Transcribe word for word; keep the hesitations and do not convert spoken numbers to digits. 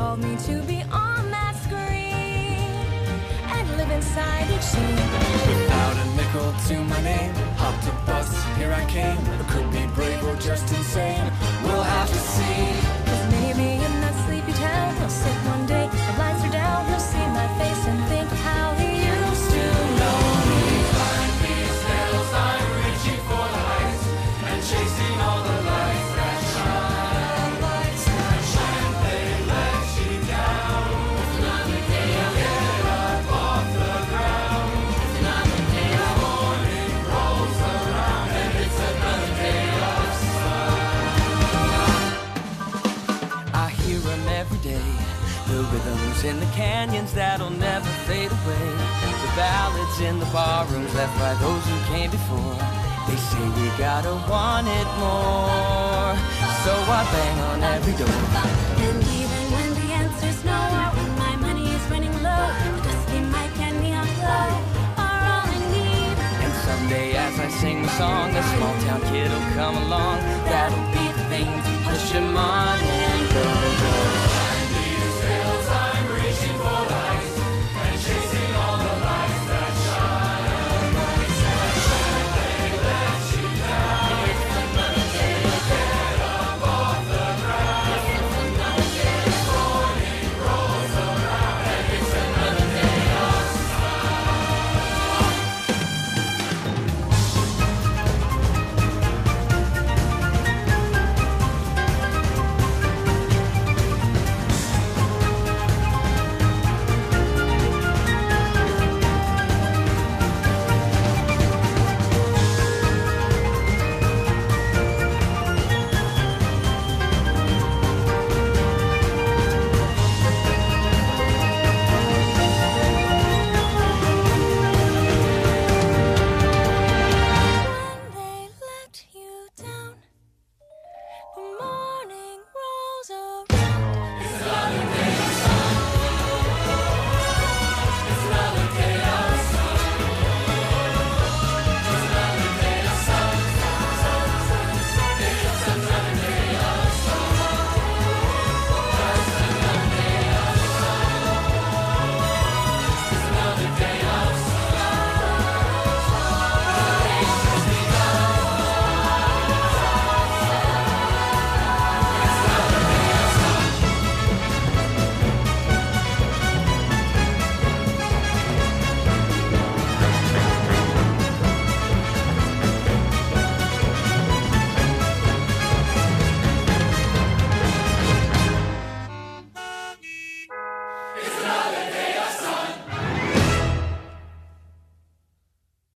called me to be on that screen and live inside each scene. Without a nickel to my name, hopped a bus, here I came. I could be brave or just insane, we'll have to see. 'Cause maybe in that sleepy town, he'll sit one day, the lights are down, he'll see my face and think how he used to know me. Climb these hills, I'm reaching for the heights and chasing all the lights that shine. Lights that shine, they let you down. It's another day of get up off the ground. It's another day of morning rolls around and it's another day of sun. I hear them every day, the rhythms in the canyons that'll never fade away, the ballads in the barrooms left by those who came before. They say we gotta want it more, so I bang on every door. And even when the answer's no, or when my money is running low, the dusty mic and neon glow are all I need. And someday as I sing the song, a small town kid will come along, that'll be the thing to push him on.